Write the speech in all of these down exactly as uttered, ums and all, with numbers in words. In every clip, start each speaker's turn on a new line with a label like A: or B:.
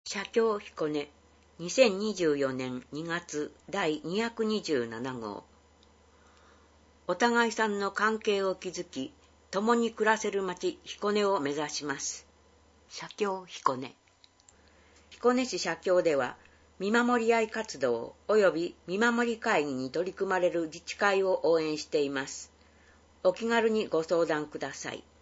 A: 写経彦根にせんにじゅうよねんにがつだいにひゃくにじゅうななごう。お互いさんの関係を築き、共に暮らせる町彦根を目指します。写経彦根。彦根市写経では、見守り合い活動及び見守り会議に取り組まれる自治会を応援しています。お気軽にご相談ください。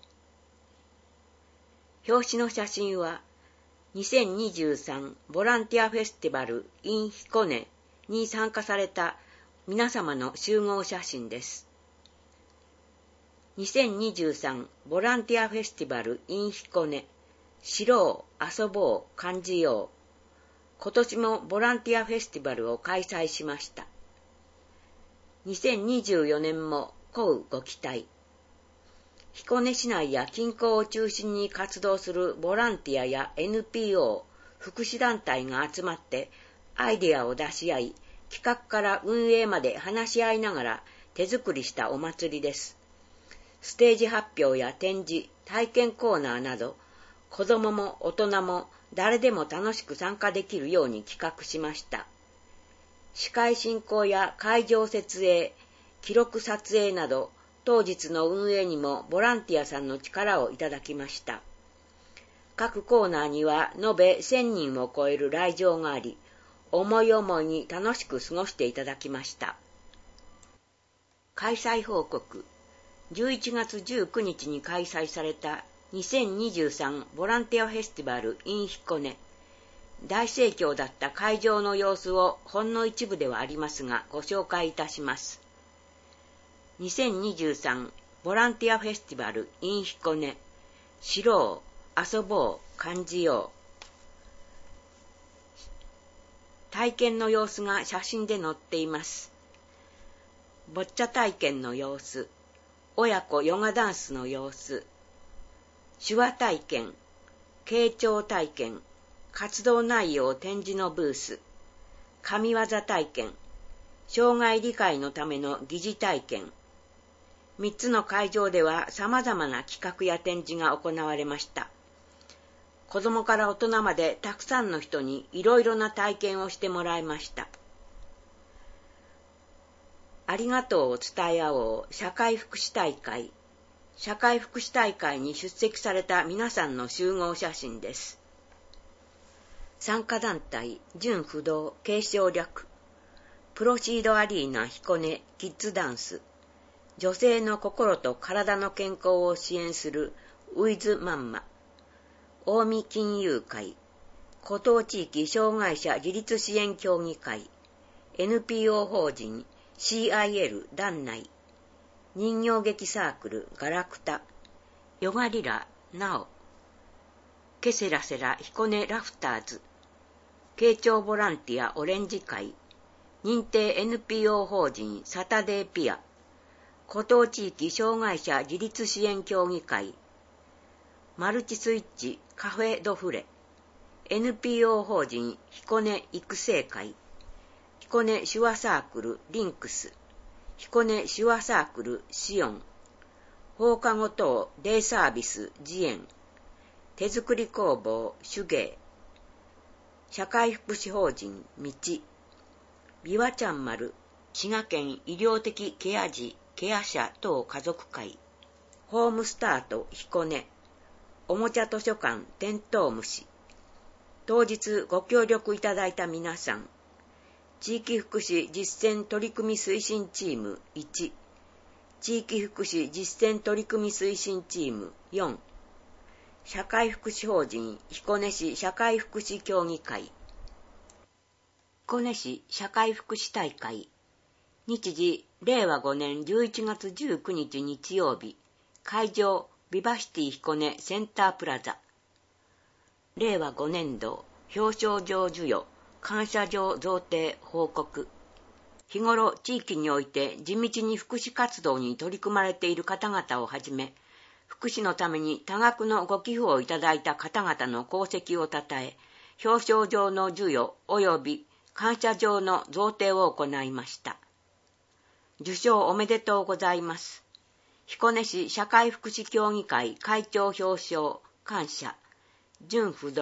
A: 表紙の写真は、にせんにじゅうさんボランティアフェスティバル in 彦根に参加された皆様の集合写真です。にせんにじゅうさんボランティアフェスティバル in 彦根知ろう、遊ぼう、感じよう。今年もボランティアフェスティバルを開催しました。にせんにじゅうよねんもこうご期待。彦根市内や近郊を中心に活動するボランティアや エヌピーオー、福祉団体が集まってアイデアを出し合い、企画から運営まで話し合いながら手作りしたお祭りです。ステージ発表や展示、体験コーナーなど、子どもも大人も誰でも楽しく参加できるように企画しました。司会進行や会場設営、記録撮影など、当日の運営にもボランティアさんの力をいただきました。各コーナーには延べせんにんを超える来場があり、思い思いに楽しく過ごしていただきました。開催報告。じゅういちがつじゅうくにちに開催されたにせんにじゅうさんボランティアフェスティバル in 彦根。大盛況だった会場の様子をほんの一部ではありますがご紹介いたします。にせんにじゅうさんボランティアフェスティバル in 彦根知ろう、遊ぼう、感じよう。体験の様子が写真で載っています。ボッチャ体験の様子、親子ヨガダンスの様子、手話体験、傾聴体験、活動内容展示のブース、神業体験、障害理解のための疑似体験。みっつの会場では様々な企画や展示が行われました。子どもから大人までたくさんの人にいろいろな体験をしてもらいました。ありがとうを伝え合おう社会福祉大会。社会福祉大会に出席された皆さんの集合写真です。参加団体、純不動、継承略。プロシードアリーナ彦根キッズダンス。女性の心と体の健康を支援するウィズマンマ。近江金融会。湖東地域障害者自立支援協議会。エヌピーオー 法人 シーアイエル 団内。人形劇サークルガラクタ。ヨガリラナオ。ケセラセラ彦根ラフターズ。慶長ボランティアオレンジ会。認定 エヌピーオー 法人サタデーピア。湖東地域障害者自立支援協議会。マルチスイッチカフェドフレ。エヌピーオー 法人彦根育成会。彦根手話サークルリンクス。彦根手話サークルシオン。放課後等デイサービス自演。手作り工房手芸。社会福祉法人道。びわちゃん丸。滋賀県医療的ケア児ケア者等家族会。ホームスタート彦根。おもちゃ図書館テントウムシ。当日ご協力いただいた皆さん。地域福祉実践取組推進チームいち。地域福祉実践取組推進チームよん。社会福祉法人彦根市社会福祉協議会。彦根市社会福祉大会。日時れいわごねんじゅういちがつじゅうくにち日曜日。会場ビバシティ彦根センタープラザ。れいわごねんど表彰状授与感謝状贈呈報告。日頃地域において地道に福祉活動に取り組まれている方々をはじめ、福祉のために多額のご寄付をいただいた方々の功績をたたえ、表彰状の授与及び感謝状の贈呈を行いました。受賞おめでとうございます。彦根市社会福祉協議会会長表彰感謝。純不動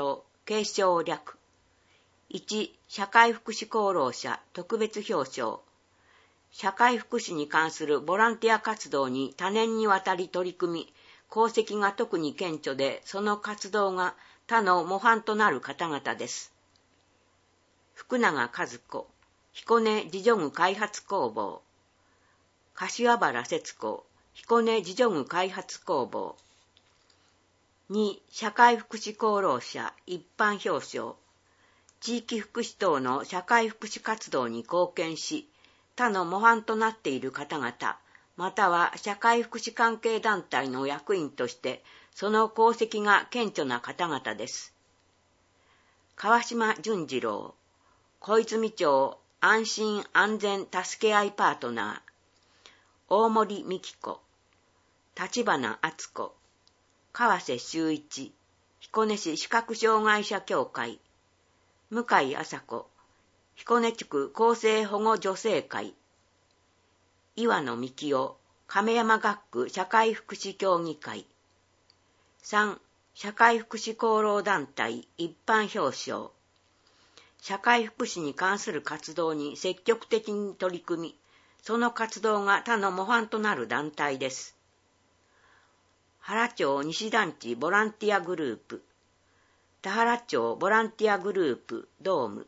A: 継承略。いち、社会福祉功労者特別表彰。社会福祉に関するボランティア活動に多年にわたり取り組み、功績が特に顕著で、その活動が他の模範となる方々です。福永和子、彦根自助具開発工房。柏原節子、彦根自助具開発工房。に、社会福祉功労者一般表彰。地域福祉等の社会福祉活動に貢献し、他の模範となっている方々、または社会福祉関係団体の役員として、その功績が顕著な方々です。川島淳次郎、小泉町安心安全助け合いパートナー、大森美希子、立花敦子、川瀬修一、彦根市視覚障害者協会、向井麻子、彦根地区厚生保護女性会、岩野幹夫、亀山学区社会福祉協議会。さん、社会福祉功労団体一般表彰。社会福祉に関する活動に積極的に取り組み、その活動が他の模範となる団体です。原町西団地ボランティアグループ。田原町ボランティアグループドーム。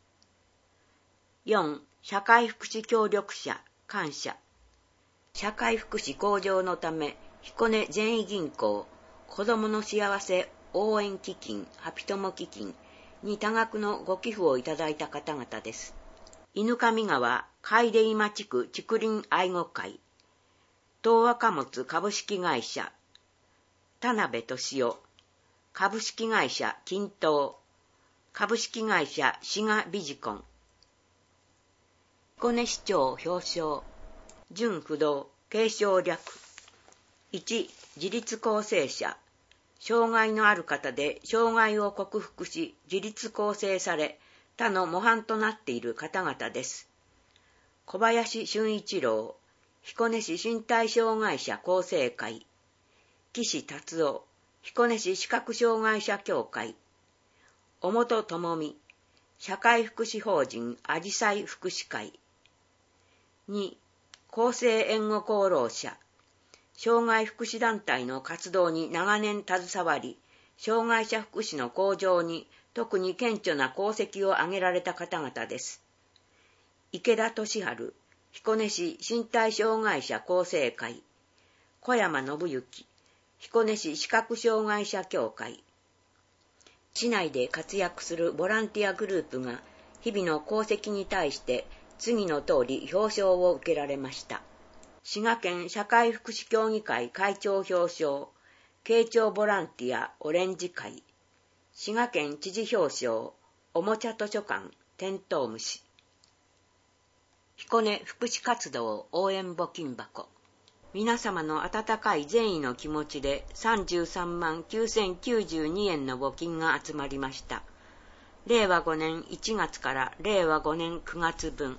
A: よん、社会福祉協力者感謝。社会福祉向上のため、彦根善意銀行、子どもの幸せ応援基金、ハピトモ基金に多額のご寄付をいただいた方々です。犬上川海出今地区竹林愛護会、東和貨物株式会社、田辺俊夫、株式会社均等、株式会社滋賀ビジコン。彦根市長表彰。準不動、継承略。いち、自立更生者。障害のある方で障害を克服し自立更生され、他の模範となっている方々です。小林俊一郎、彦根市身体障害者構成会。岸達夫、彦根市視覚障害者協会。尾本智美、社会福祉法人あじさい福祉会。に、厚生援護功労者。障害福祉団体の活動に長年携わり、障害者福祉の向上に特に顕著な功績を挙げられた方々です。池田俊治、彦根市身体障害者構成会。小山信之、彦根市視覚障害者協会。市内で活躍するボランティアグループが日々の功績に対して次の通り表彰を受けられました。滋賀県社会福祉協議会会長表彰、慶長ボランティアオレンジ会。滋賀県知事表彰、おもちゃ図書館テントウムシ。彦根福祉活動応援募金箱。皆様の温かい善意の気持ちでさんじゅうさんまんきゅうせんきゅうじゅうにえんの募金が集まりました。れいわごねんいちがつかられいわごねんくがつぶん。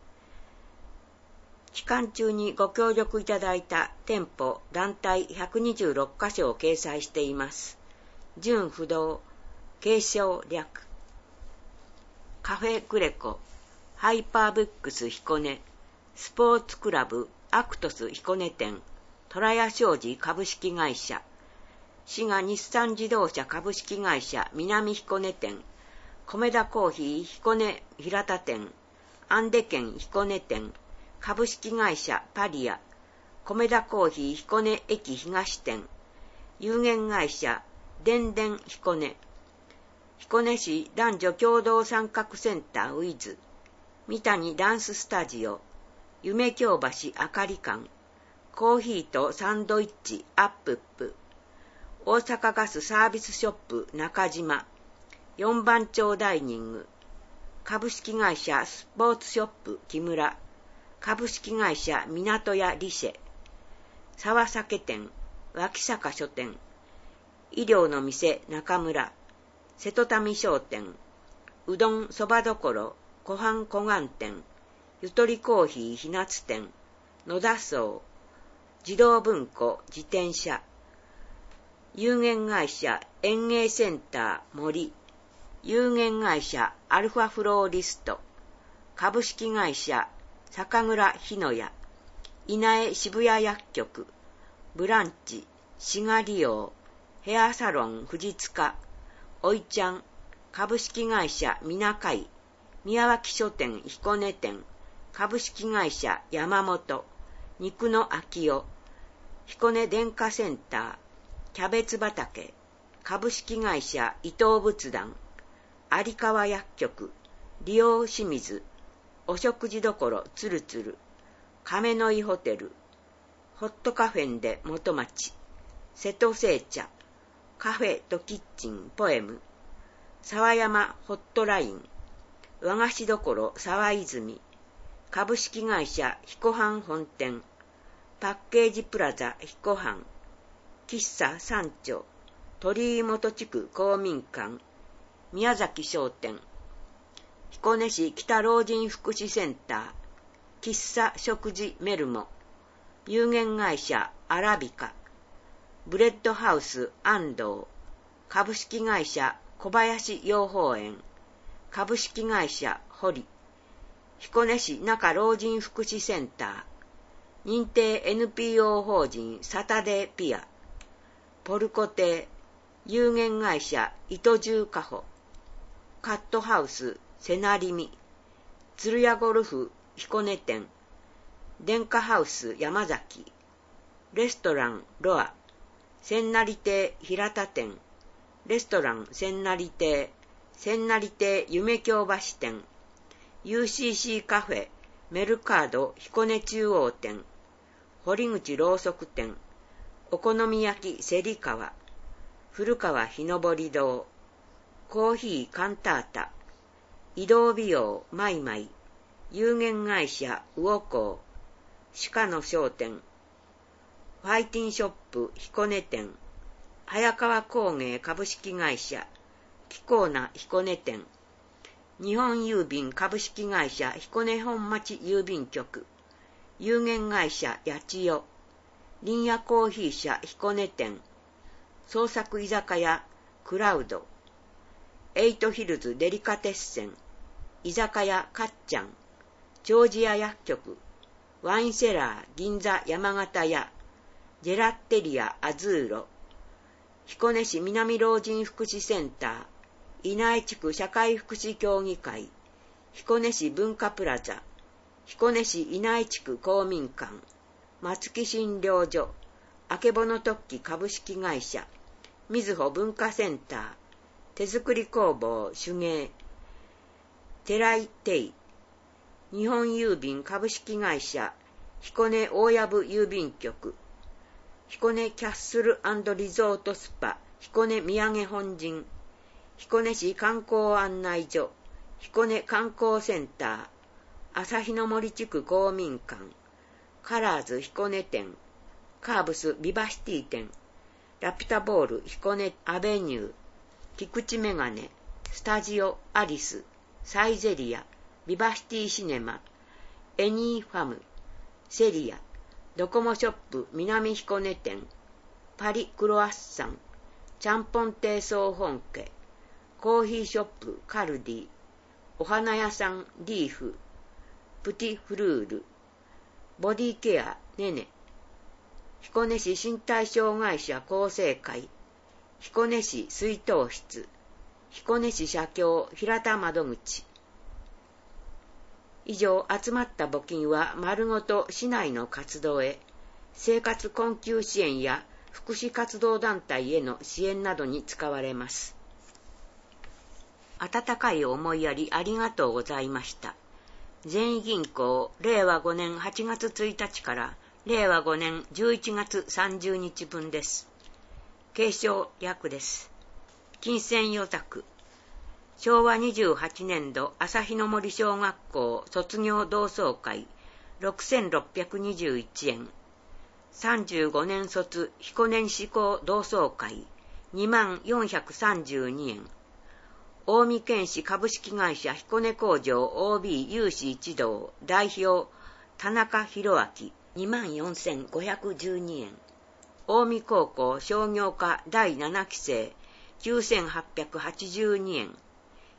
A: 期間中にご協力いただいた店舗、団体ひゃくにじゅうろっかしょを掲載しています。準不動、継承略。カフェグレコ、ハイパーブックス彦根、スポーツクラブアクトス彦根店、虎屋商事株式会社、滋賀日産自動車株式会社南彦根店、米田コーヒー彦根平田店、アンデ軒彦根店、株式会社パリア、米田コーヒー彦根駅東店、有限会社電電彦根、彦根市男女共同参画センターウィズ、三谷ダンススタジオ、夢京橋あかり館、コーヒーとサンドイッチアップップ、大阪ガスサービスショップ中島、四番町ダイニング、株式会社スポーツショップ木村、株式会社港屋リシェ、沢酒店、脇坂書店、医療の店中村、瀬戸民商店、うどんそばどころ湖畔湖岸店、ゆとりコーヒーひなつ店、野田荘、児童文庫自転車、有限会社園芸センター森、 有限会社アルファフローリスト、株式会社酒蔵日野屋、稲江渋谷薬局、ブランチ、滋賀利用、ヘアサロン藤塚、おいちゃん、株式会社みなかい、宮脇書店彦根店、株式会社山本、肉の秋代、彦根電化センター、キャベツ畑、株式会社伊藤仏壇、有川薬局、利用清水、お食事処つるつる、亀の井ホテル、ホットカフェンで元町、瀬戸製茶、カフェとキッチンポエム、沢山ホットライン、和菓子処沢泉、株式会社彦藩本店、パッケージプラザ彦藩、喫茶三丁、鳥居元地区公民館、宮崎商店、彦根市北老人福祉センター、喫茶食事メルモ、有限会社アラビカ、ブレッドハウス安藤、株式会社小林養蜂園、株式会社堀、彦根市中老人福祉センター、認定 エヌピーオー 法人サタデーピア、ポルコ亭、有限会社糸十カホ、カットハウス瀬名りみ、鶴屋ゴルフ彦根店、電化ハウス山崎、レストランロア、千成亭平田店、レストラン千成亭、千成亭夢京橋店、ユーシーシー カフェメルカード彦根中央店、堀口ろうそく店、お好み焼き芹川、古川日登り堂、コーヒーカンタータ、移動美容マイマイ、有限会社魚幸、鹿野商店、ファイティンショップ彦根店、早川工芸株式会社、キコーナ彦根店、日本郵便株式会社彦根本町郵便局、有限会社八千代、林野コーヒー社彦根店、創作居酒屋クラウド、エイトヒルズデリカテッセン、居酒屋かっちゃん、ジョージア薬局、ワインセラー銀座山形屋、ジェラッテリアアズーロ、彦根市南老人福祉センター、稲江地区社会福祉協議会、彦根市文化プラザ、彦根市稲江地区公民館、松木診療所、あけぼの特記株式会社、みずほ文化センター、手作り工房手芸、寺井亭、日本郵便株式会社、彦根大藪郵便局、彦根キャッスル&リゾートスパ、彦根土産本陣、彦根市観光案内所、彦根観光センター、朝日の森地区公民館、カラーズ彦根店、カーブスビバシティ店、ラピュタボール彦根アベニュー、菊池メガネ、スタジオアリス、サイゼリア、ビバシティシネマ、エニーファム、セリア、ドコモショップ南彦根店、パリクロワッサン、ちゃんぽん亭総本家、コーヒーショップカルディ、お花屋さんリーフ、プティフルール、ボディケアネネ、彦根市身体障害者厚生会、彦根市水筒室、彦根市社協平田窓口。以上、集まった募金は丸ごと市内の活動へ、生活困窮支援や福祉活動団体への支援などに使われます。温かい思いやりありがとうございました。善意銀行れいわごねんはちがつついたちかられいわごねんじゅういちがつさんじゅうにちぶんです。継承略です。金銭予託。しょうわにじゅうはちねんど朝日の森小学校卒業同窓会ろくせんろっぴゃくにじゅういちえん。さんじゅうごねん卒彦根志向同窓会にまんよんひゃくさんじゅうにえん。近江県市株式会社彦根工場 オービー 有志一同代表田中博明にまんよんせんごひゃくじゅうにえん。近江高校商業科だいななきせいきゅうせんはっぴゃくはちじゅうにえん。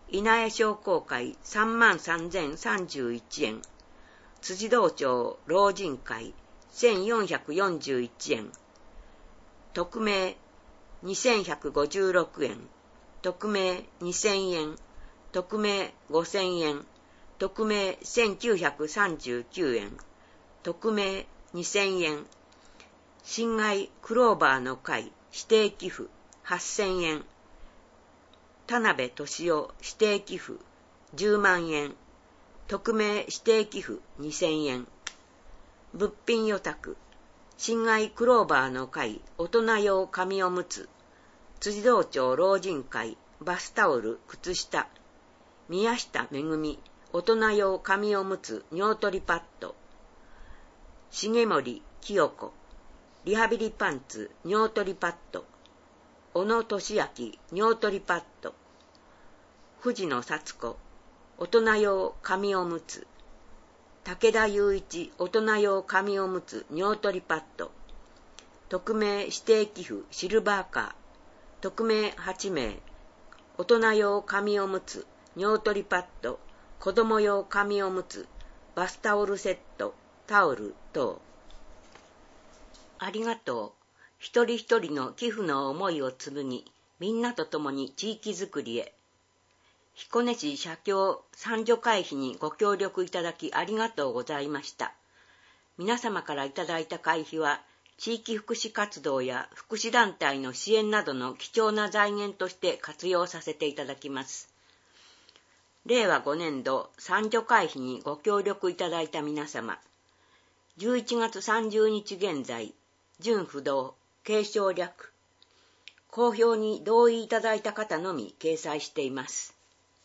A: 稲江商工会さんまんさんぜんさんじゅういちえん、辻堂町老人会せんよんひゃくよんじゅういちえん、匿名にせんひゃくごじゅうろくえん、匿名にせんえん、匿名ごせんえん、匿名せんきゅうひゃくさんじゅうきゅうえん、匿名にせんえん、新愛クローバーの会指定寄付はっせんえん、田辺俊夫指定寄付じゅうまんえん、匿名指定寄付にせんえん、物品予託、新愛クローバーの会大人用紙おむつ、辻堂町老人会バスタオル靴下、宮下めぐみ大人用紙おむつ尿取りパッド、重森清子リハビリパンツ尿取りパッド、小野俊明尿取りパッド、藤野幸子大人用紙おむつ、武田雄一大人用紙おむつ尿取りパッド、匿名指定寄付シルバーカー、匿名はちめい大人用紙おむつ尿取りパッド、子供用紙おむつバスタオルセットタオル等。ありがとう。一人一人の寄付の思いを紡ぎ、みんなと共に地域づくりへ。彦根市社協三女会費にご協力いただきありがとうございました。皆様からいただいた会費は、地域福祉活動や福祉団体の支援などの貴重な財源として活用させていただきます。れいわごねんど三女会費にご協力いただいた皆様、じゅういちがつさんじゅうにち現在、準不動、継承略、公表に同意いただいた方のみ掲載しています。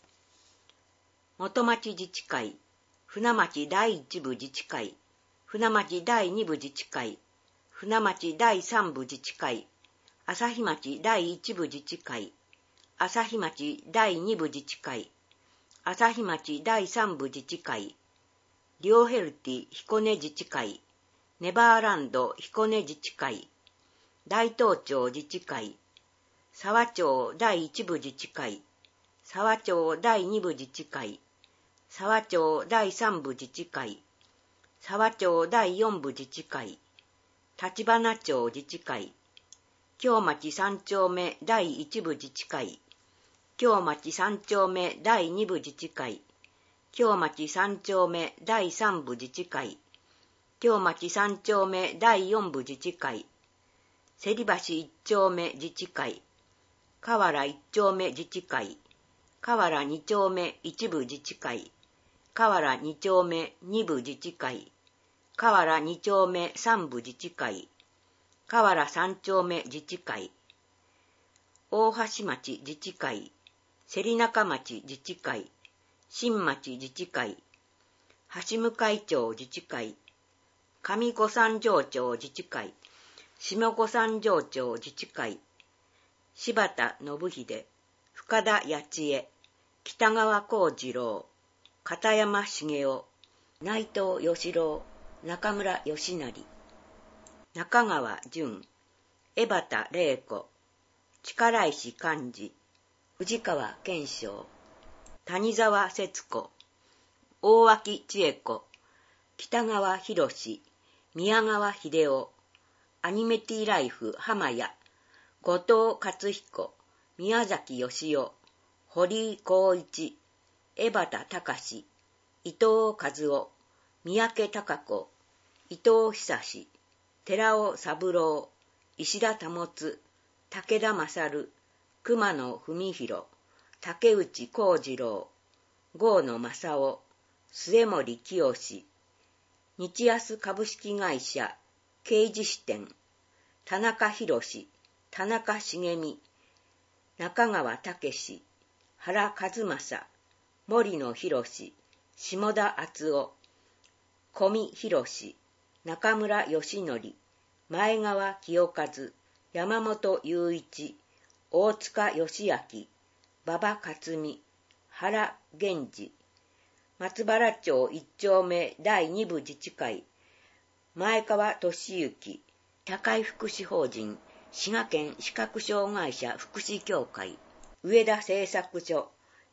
A: 元町自治会、船町第一部自治会、船町第二部自治会、船町第三部自治会、朝日町第一部自治会、朝日町第二部自治会、朝日町第三部自治会、リオヘルティ彦根自治会、ネバーランド彦根自治会、大東町自治会、沢町第一部自治会、沢町第二部自治会、沢町第三部自治会、沢町第四部自治会、立花町自治会、京町三丁目第一部自治会、京町三丁目第二部自治会、京町三丁目第三部自治会、京町三丁目第四部自治会、せり橋一丁目自治会、河原一丁目自治会、河原二丁目一部自治会、河原二丁目二部自治会、河原二丁目三部自治会、河原三丁目自治会、大橋町自治会、芹中町自治会、新町自治会、橋向町自治会、上小三条町自治会、下小三条町自治会、柴田信秀、深田八千恵、北川幸次郎、片山茂雄、内藤義郎、中村義成、中川淳、江端玲子、力石寛治、藤川健章、谷沢節子、大脇千恵子、北川博士、宮川秀夫、アニメティライフ浜谷、後藤克彦、宮崎義雄、堀井光一、江端隆、伊藤和夫、三宅貴子、伊藤久志、寺尾三郎、石田保、武田勝、熊野文弘、竹内幸次郎、郷野正夫、末森清、日安株式会社、刑事支店、田中博、田中茂美、中川武、原和正、森野博、下田敦夫、小見博、中村義則、前川清和、山本雄一、大塚義明、馬場克美、原源氏、松原町一丁目第二部自治会、前川俊之、社会福祉法人、滋賀県視覚障害者福祉協会、上田製作所、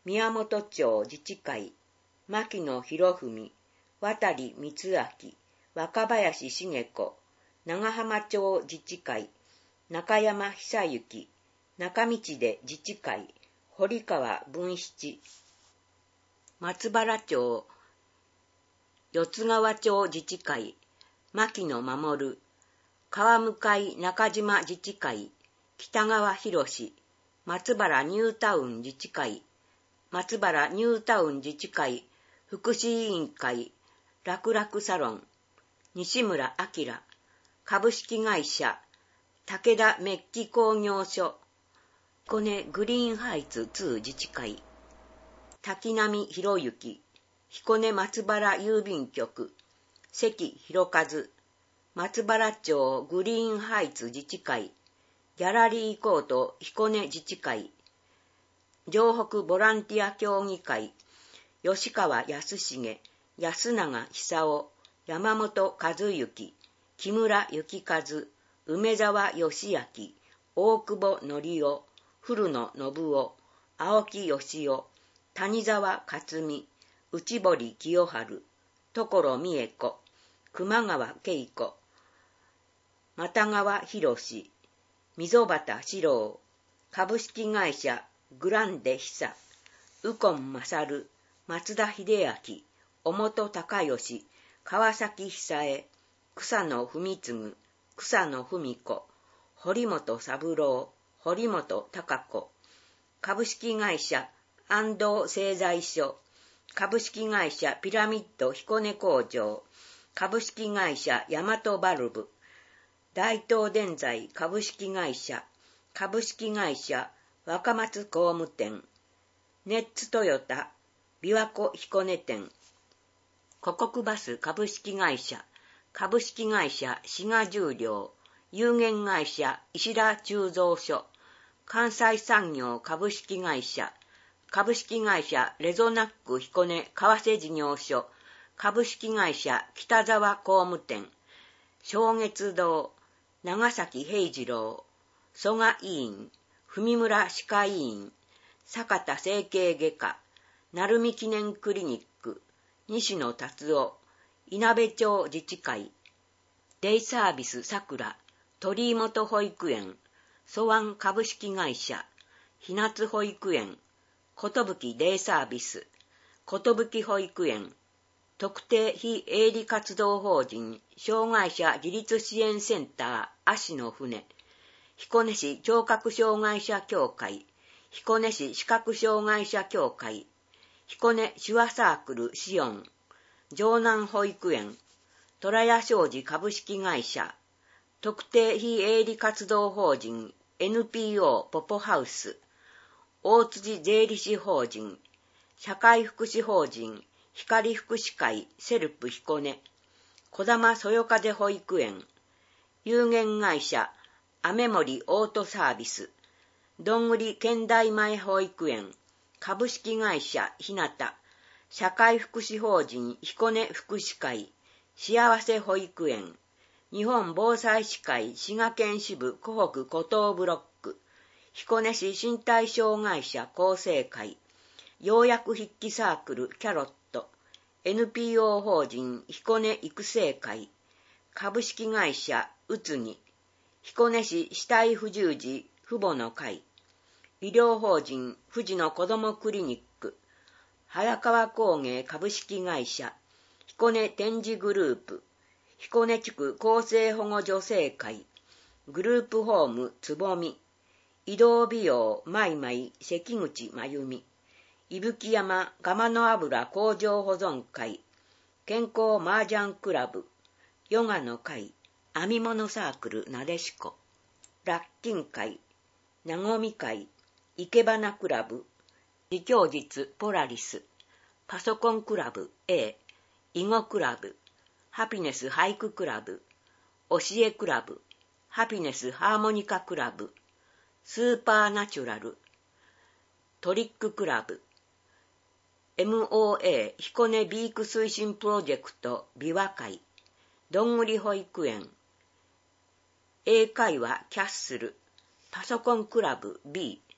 A: 宮本町自治会、牧野博文、渡光明、若林茂子、長浜町自治会、中山久之、中道出自治会、堀川文七、松原町、四津川町自治会、牧野守、川向中島自治会、北川博、松原ニュータウン自治会、松原ニュータウン自治会、福祉委員会、楽々サロン、西村明、株式会社、武田メッキ工業所、彦根グリーンハイツに自治会、滝波博之、彦根松原郵便局、関博一、松原町グリーンハイツ自治会、ギャラリーコート彦根自治会、城北ボランティア協議会、吉川康重、安永久夫、山本和幸、木村幸和、梅沢義明、大久保則夫、古野信夫、青木義夫、谷沢克美、内堀清春、所美恵子、熊川恵子、又川博、溝端史郎、株式会社グランデ久、右近勝、松田秀明、尾本隆義、川崎久江、草野文次、草野文子、堀本三郎、堀本貴子、株式会社安藤製材所、株式会社ピラミッド彦根工場、株式会社大和バルブ、大東電材株式会社、株式会社若松工務店、ネッツトヨタ、琵琶湖彦根店、古国バス株式会社、株式会社滋賀重量、有限会社石田鋳造所、関西産業株式会社、株式会社レゾナック彦根為替事業所、株式会社北沢工務店、正月堂、長崎平次郎、蘇我委員、文村歯科医院、坂田整形外科、鳴海記念クリニック、西野達夫、稲部町自治会、デイサービスさくら、鳥居本保育園、蘇湾株式会社、日夏保育園、ことぶきデイサービス、ことぶき保育園、特定非営利活動法人障害者自立支援センター足の船、彦根市聴覚障害者協会、彦根市視覚障害者協会、彦根手話サークルシオン、城南保育園、虎屋商事株式会社、特定非営利活動法人 エヌピーオー ポポハウス、大辻税理士法人、社会福祉法人、光福祉会セルプ彦根、小玉そよ風保育園、有限会社、雨森オートサービス、どんぐり県大前保育園、株式会社ひなた、社会福祉法人彦根福祉会、幸せ保育園、日本防災士会滋賀県支部湖北湖東ブロック、彦根市身体障害者構成会、ようやく筆記サークルキャロット、エヌピーオー 法人彦根育成会、株式会社うつぎ、彦根市死体不自由児父母の会、医療法人富士の子どもクリニック、早川工芸株式会社、彦根展示グループ、彦根地区厚生保護女性会、グループホームつぼみ、移動美容マイマイ関口真由美、伊吹山蒲の油工場保存会、健康麻雀クラブ、ヨガの会、編み物サークルなでしこ、ラッキン会、なごみ会、いけばなクラブ、自供実ポラリス、パソコンクラブ A、囲碁クラブ、ハピネス俳句クラブ、教えクラブ、ハピネスハーモニカクラブ、スーパーナチュラル、トリッククラブ、エムオーエー 彦根ビーク推進プロジェクト琵琶会、どんぐり保育園、英会話キャッスル、パソコンクラブ B、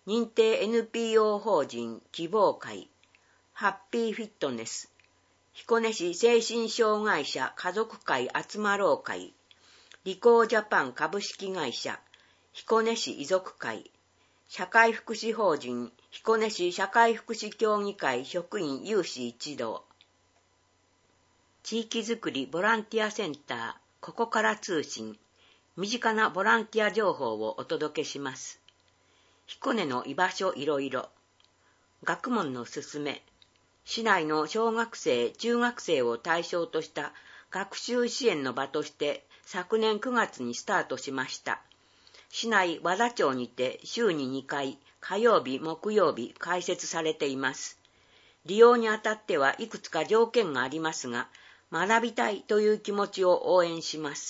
A: 認定 エヌピーオー 法人希望会、ハッピーフィットネス、彦根市精神障害者家族会集まろう会、リコージャパン株式会社、彦根市遺族会、社会福祉法人彦根市社会福祉協議会職員有志一同、地域づくりボランティアセンターここから通信、身近なボランティア情報をお届けします。彦根の居場所いろいろ、学問のすすめ、市内の小学生、中学生を対象とした学習支援の場として昨年くがつにスタートしました。市内和田町にて週ににかい、火曜日、木曜日開設されています。利用にあたってはいくつか条件がありますが、学びたいという気持ちを応援します。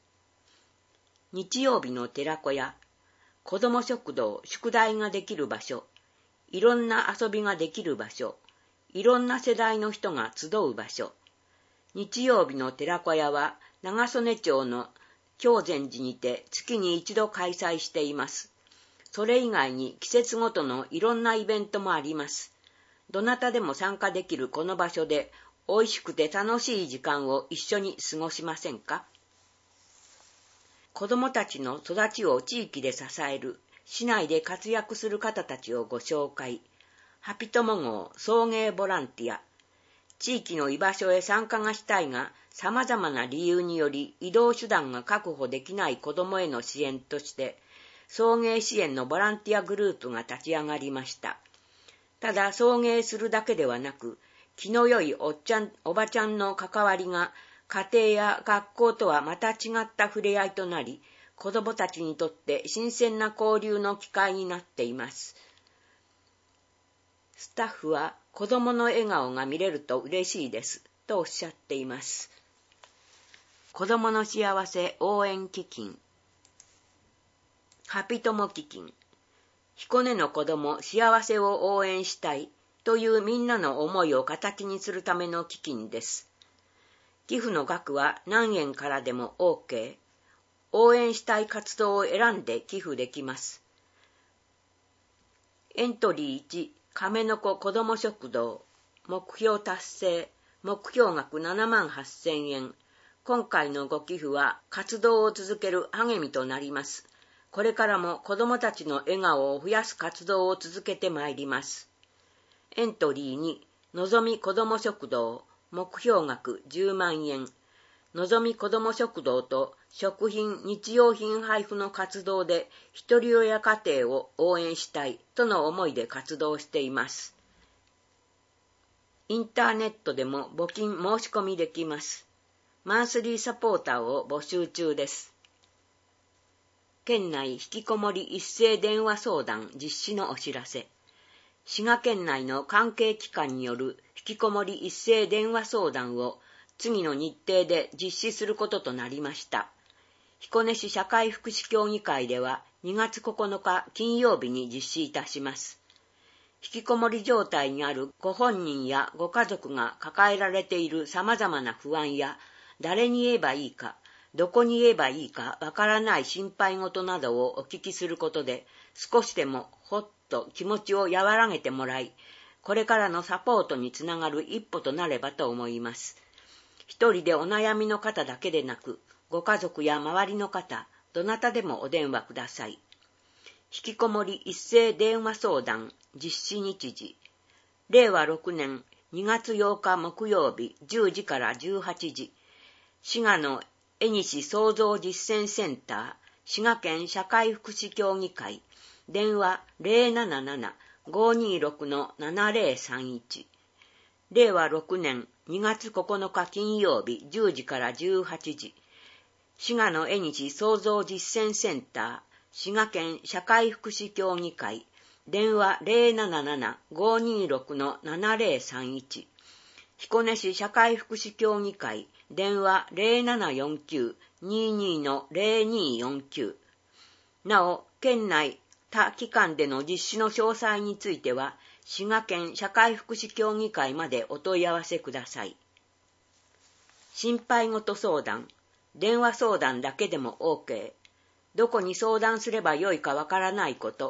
A: 日曜日の寺子屋、子ども食堂、宿題ができる場所、いろんな遊びができる場所、いろんな世代の人が集う場所。日曜日の寺子屋は長曽根町の京禅寺にて月に一度開催しています。それ以外に季節ごとのいろんなイベントもあります。どなたでも参加できるこの場所で美味しくて楽しい時間を一緒に過ごしませんか？子どもたちの育ちを地域で支える市内で活躍する方たちをご紹介。ハピトモ号送迎ボランティア。地域の居場所へ参加がしたいが、様々な理由により移動手段が確保できない子どもへの支援として、送迎支援のボランティアグループが立ち上がりました。ただ送迎するだけではなく、気の良いおっちゃん、おばちゃんの関わりが家庭や学校とはまた違った触れ合いとなり、子どもたちにとって新鮮な交流の機会になっています。スタッフは子どもの笑顔が見れると嬉しいですとおっしゃっています。子どもの幸せ応援基金、ハピトモ基金、彦根の子ども幸せを応援したいというみんなの思いを形にするための基金です。寄付の額は何円からでも OK。応援したい活動を選んで寄付できます。エントリーいち、亀の子子ども食堂、目標達成、目標額ななまんはっせんえん。今回のご寄付は活動を続ける励みとなります。これからも子どもたちの笑顔を増やす活動を続けてまいります。エントリーに、のぞみ子ども食堂、目標額じゅうまんえん。のぞみ子ども食堂と食品、日用品配布の活動で一人親家庭を応援したいとの思いで活動しています。インターネットでも募金申し込みできます。マンスリーサポーターを募集中です。県内ひきこもり一斉電話相談実施のお知らせ。滋賀県内の関係機関によるひきこもり一斉電話相談を次の日程で実施することとなりました。彦根市社会福祉協議会ではにがつここのか金曜日に実施いたします。ひきこもり状態にあるご本人やご家族が抱えられている様々な不安や誰に言えばいいか、どこに言えばいいかわからない心配事などをお聞きすることで少しでもほっと気持ちを和らげてもらい、これからのサポートにつながる一歩となればと思います。一人でお悩みの方だけでなく、ご家族や周りの方、どなたでもお電話ください。ひきこもり一斉電話相談実施日時、れいわろくねんにがつようか木曜日じゅうじからじゅうはちじ、滋賀の江西創造実践センター、滋賀県社会福祉協議会、電話 ゼロなななな ごーにーろく ななゼロさんいち、れいわろくねんにがつここのか金曜日じゅうじからじゅうはちじ、滋賀の江西創造実践センター、滋賀県社会福祉協議会、電話 ゼロなななな ごーにーろく ななゼロさんいち、彦根市社会福祉協議会、電話 ゼロななよんきゅう にーにー ゼロにーよんきゅう。なお、県内他機関での実施の詳細については、滋賀県社会福祉協議会までお問い合わせください。心配事相談、電話相談だけでも OK。どこに相談すればよいかわからないこと、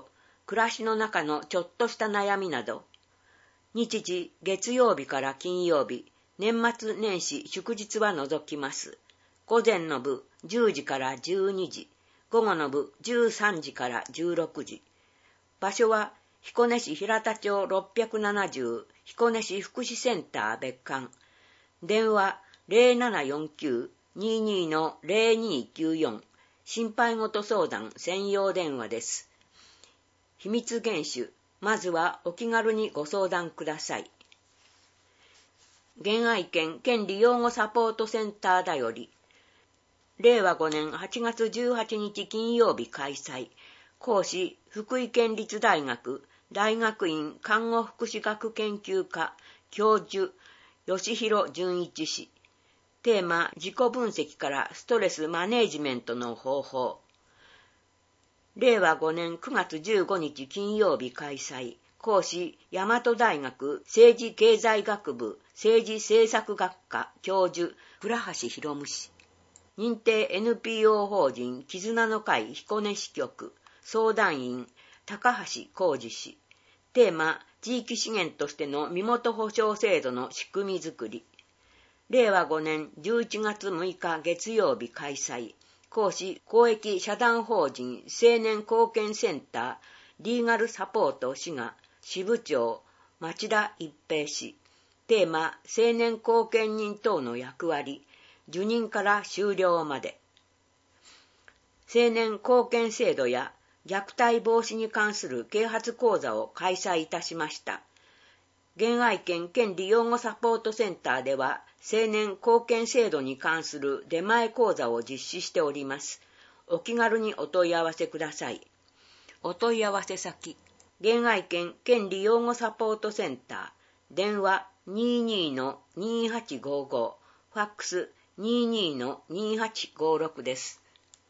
A: 暮らしの中のちょっとした悩みなど、日時月曜日から金曜日、年末年始祝日は除きます。午前の部じゅうじからじゅうにじ、午後の部じゅうさんじからじゅうろくじ。場所は彦根市平田町ろっぴゃくななじゅう彦根市福祉センター別館。電話 ゼロななよんきゅう にーにー の ゼロにーきゅうよん。心配事相談専用電話です。秘密厳守。まずはお気軽にご相談ください。現愛県権利擁護サポートセンターだより、れいわごねんはちがつじゅうはちにち金曜日開催。講師、福井県立大学大学院看護福祉学研究科教授、吉弘純一氏。テーマ、自己分析からストレスマネージメントの方法。れいわごねんくがつじゅうごにち金曜日開催。講師、大和大学政治経済学部政治政策学科教授、倉橋博夢氏。認定 エヌピーオー 法人絆の会彦根支局相談員、高橋浩二氏。テーマ、地域資源としての身元保証制度の仕組みづくり。れいわごねんじゅういちがつむいか月曜日開催。講師、公益社団法人青年貢献センターリーガルサポート滋賀支部長町田一平氏。テーマ、青年後見人等の役割、受任から終了まで。青年後見制度や虐待防止に関する啓発講座を開催いたしました。現愛県権利擁護サポートセンターでは、青年後見制度に関する出前講座を実施しております。お気軽にお問い合わせください。お問い合わせ先、現愛県権利擁護サポートセンター、電話 にーにーのにーはちごーごー、ファックス にーにーのにーはちごーろくです。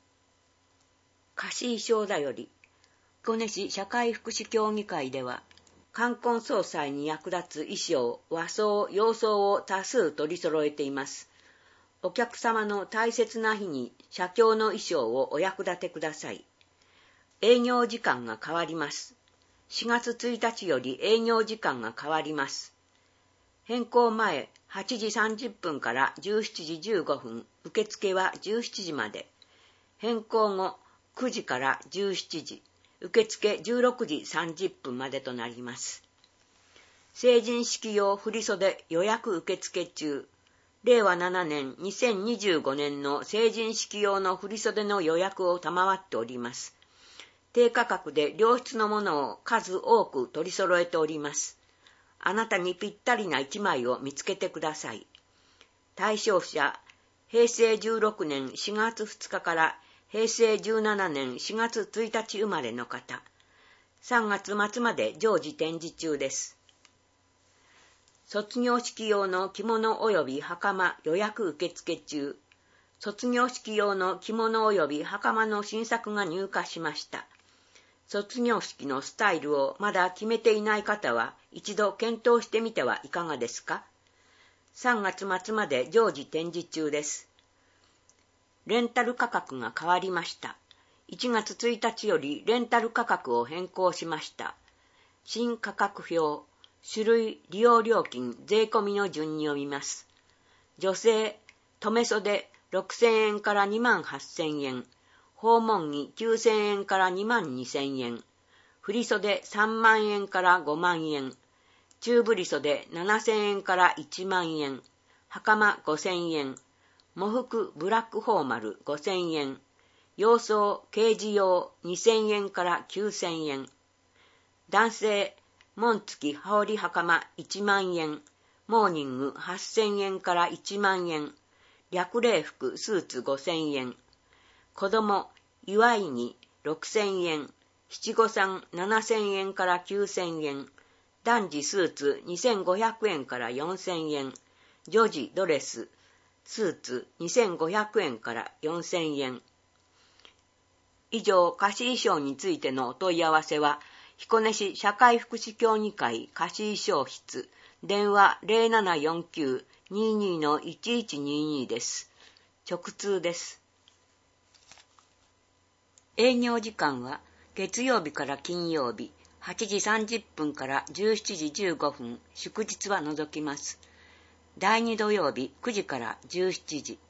A: 貸衣装だより、彦根市社会福祉協議会では、冠婚葬祭に役立つ衣装、和装、洋装を多数取り揃えています。お客様の大切な日に社協の衣装をお役立てください。営業時間が変わります。しがつついたちより営業時間が変わります。変更前はちじさんじゅっぷんからじゅうしちじじゅうごふん、受付はじゅうしちじまで。変更後くじからじゅうしちじ、受付じゅうろくじさんじゅっぷんまでとなります。成人式用振袖予約受付中。れいわななねんにせんにじゅうごねんの成人式用の振袖の予約を賜っております。低価格で良質のものを数多く取り揃えております。あなたにぴったりないちまいを見つけてください。対象者、へいせいじゅうろくねんしがつふつかからへいせいじゅうななねんしがつついたち生まれの方。さんがつまつまで常時展示中です。卒業式用の着物及び袴予約受付中。卒業式用の着物及び袴の新作が入荷しました。卒業式のスタイルをまだ決めていない方は一度検討してみてはいかがですか。さんがつまつまで常時展示中です。レンタル価格が変わりました。いちがつついたちよりレンタル価格を変更しました。新価格表、種類、利用料金、税込みの順に読みます。女性、留袖ろくせんえんからにまんはっせんえん。訪問着きゅうせんえんからにまんにせんえん。振袖さんまんえんからごまんえん。中振袖ななせんえんからいちまんえん。袴ごせんえん。喪服ブラックフォーマルごせんえん。洋装軽自用にせんえんからきゅうせんえん。男性、紋付き羽織袴いちまんえん。モーニングはっせんえんからいちまんえん。略礼服スーツごせんえん。子供、祝い着ろくせんえん。七五三ななせんえんからきゅうせんえん。男児スーツにせんごひゃくえんからよんせんえん。女児ドレス、スーツにせんごひゃくえんからよんせんえん。以上、貸衣装についてのお問い合わせは、彦根市社会福祉協議会貸衣装室、電話 ゼロななよんきゅう にーにーのいちいちにーにー です。直通です。営業時間は月曜日から金曜日、はちじさんじゅっぷんからじゅうしちじじゅうごふん、祝日は除きます。だいに土曜日くじからじゅうしちじ。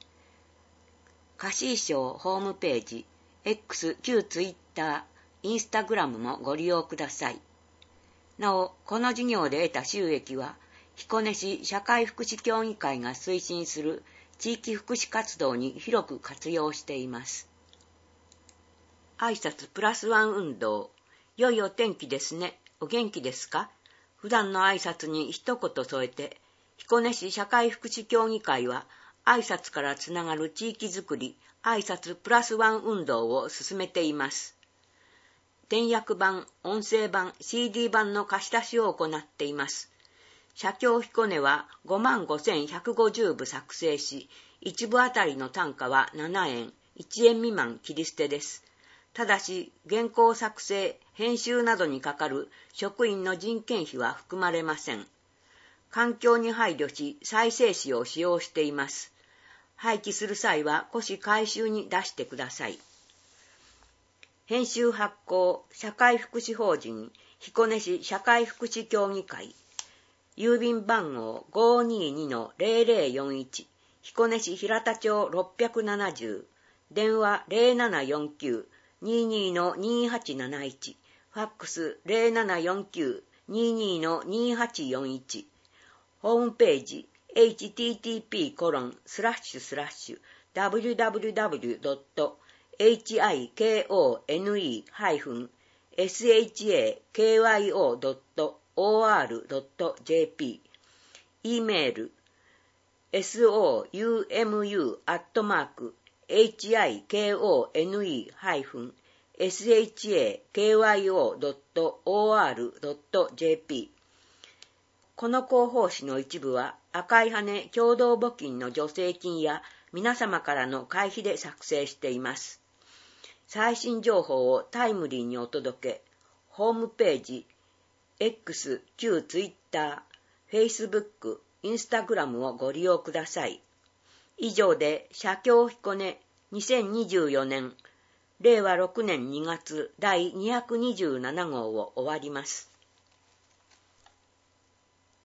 A: 貸衣装ホームページ、X、旧ツイッター、インスタグラムもご利用ください。なお、この事業で得た収益は、彦根市社会福祉協議会が推進する地域福祉活動に広く活用しています。挨拶プラスワン運動。良いお天気ですね。お元気ですか？普段の挨拶に一言添えて、彦根市社会福祉協議会は、挨拶からつながる地域づくり、挨拶プラスワン運動を進めています。点訳版、音声版、シーディー 版の貸し出しを行っています。社協彦根はごまんごせんひゃくごじゅうぶ作成し、いちぶあたりの単価はななえん、いちえん未満切り捨てです。ただし、原稿作成、編集などにかかる職員の人件費は含まれません。環境に配慮し、再生紙を使用しています。廃棄する際は古紙回収に出してください。編集発行、社会福祉法人、彦根市社会福祉協議会。郵便番号 ごーにーにのゼロゼロよんいち、彦根市平田町ろっぴゃくななじゅう、電話 ゼロななよんきゅう にーにーのにーはちなないち、ファックス ゼロななよんきゅう にーにーのにーはちよんいち、ホームページ エイチティーティーピーコロンスラッシュスラッシュダブリューダブリューダブリュードットエイチアイケーオーエヌイーハイフンエスエイチエーケーワイオードットオーアールドットジェーピー、 E メール エスオーユーエムユー アットマーク エイチアイケーオーエヌイーハイフンエスエイチエーケーワイオードットオーアールドットジェーピー。 この広報誌の一部は赤い羽共同募金の助成金や皆様からの会費で作成しています。最新情報をタイムリーにお届け、ホームページ、X、旧ツイッター、Facebook、インスタグラムをご利用ください。以上で社協彦根にせんにじゅうよねん、れいわろくねんにがつだいにひゃくにじゅうななごうを終わります。